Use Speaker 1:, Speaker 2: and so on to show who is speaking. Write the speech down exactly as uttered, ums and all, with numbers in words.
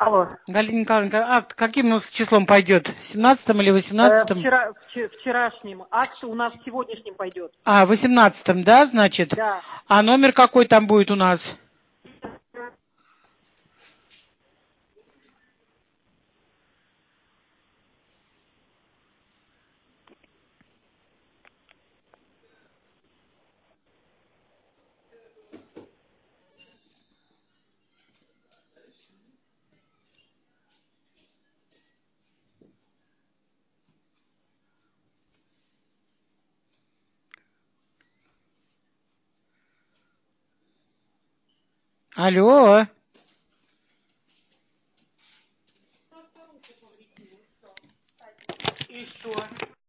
Speaker 1: Алло.
Speaker 2: Галина Николаевна, акт каким ну, числом пойдет? семнадцатым или
Speaker 1: Э,
Speaker 2: восемнадцатым?
Speaker 1: вчера, вче- вчерашним. Акт у нас сегодняшним пойдет.
Speaker 2: А, восемнадцатым, да, значит?
Speaker 1: Да.
Speaker 2: А номер какой там будет у нас? Алло. И что?